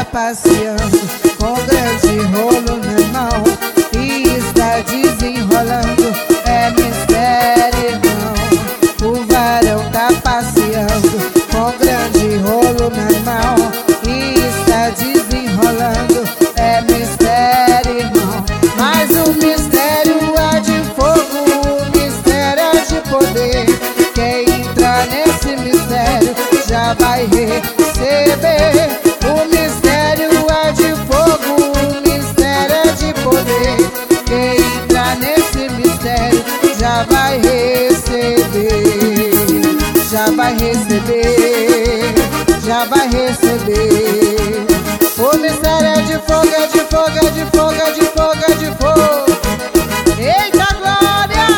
passeando com grande rolo na mão e está desenrolando. É mistério, irmão. O varão tá passeando com grande rolo na mão e está desenrolando. É mistério, irmão. Mas o mistério é de fogo, o mistério é de poder. Quem entrar nesse mistério já vai receber. O mistério é de fogo, o mistério é de poder. Quem entrar nesse mistério já vai receber. Já vai receber, já vai receber. O mistério é de fogo, é de fogo, é de fogo, é de fogo, é de fogo. Eita glória!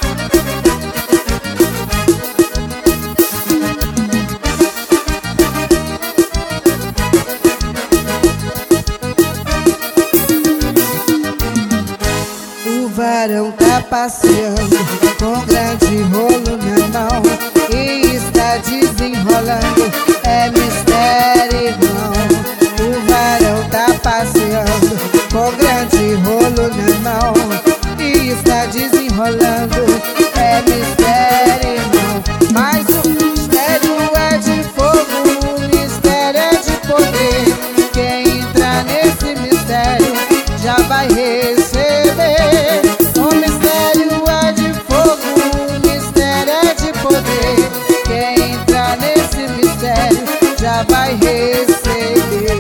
O varão tá passeando com grande rolo na mão e está desenrolando. É mistério, irmão. O varão tá passeando com grande rolo na mão e está desenrolando. É mistério, irmão. Mas o mistério é de fogo, o mistério é de poder. Quem entrar nesse mistério já vai receber. O mistério é de fogo, o mistério é de poder. Quem entrar nesse mistério já vai receber.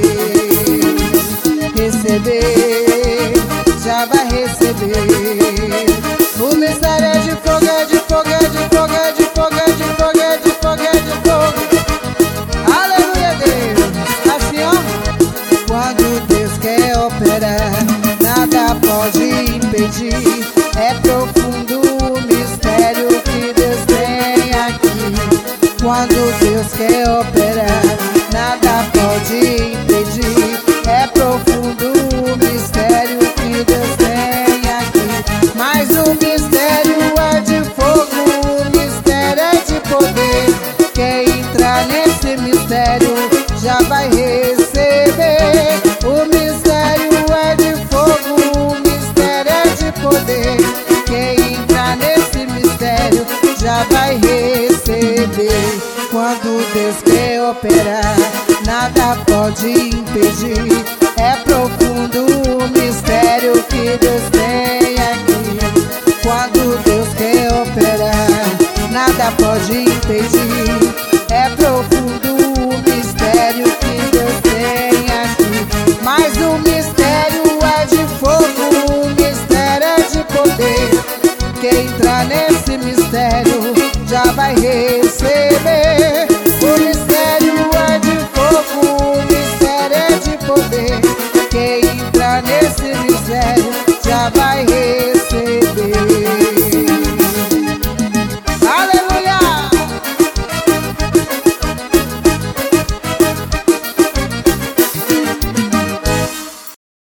Receber, já vai receber. O mistério é de fogo, é de fogo, é de fogo, é de fogo, é de fogo, é de fogo, é de fogo. Aleluia, Deus. Assim, ó. Quando Deus quer operar, nada pode impedir. É profundo o mistério que Deus tem aqui. Quando Deus quer operar, nada pode impedir. É profundo o mistério que Deus tem aqui. Mas o mistério é de fogo, o mistério é de poder. Quem entrar nesse mistério já vai receber. O mistério é de fogo, o mistério é de poder. Quem entrar nesse mistério já vai receber. Quando Deus quer operar, nada pode impedir. É profundo o mistério que Deus tem aqui. Quando Deus quer operar, nada pode impedir. É profundo o mistério que Deus tem aqui. Mas o mistério é de fogo, o mistério é de poder. Quem entrar nesse mistério já vai receber. O mistério é de fogo, o mistério é de poder. Quem entrar nesse mistério já vai receber.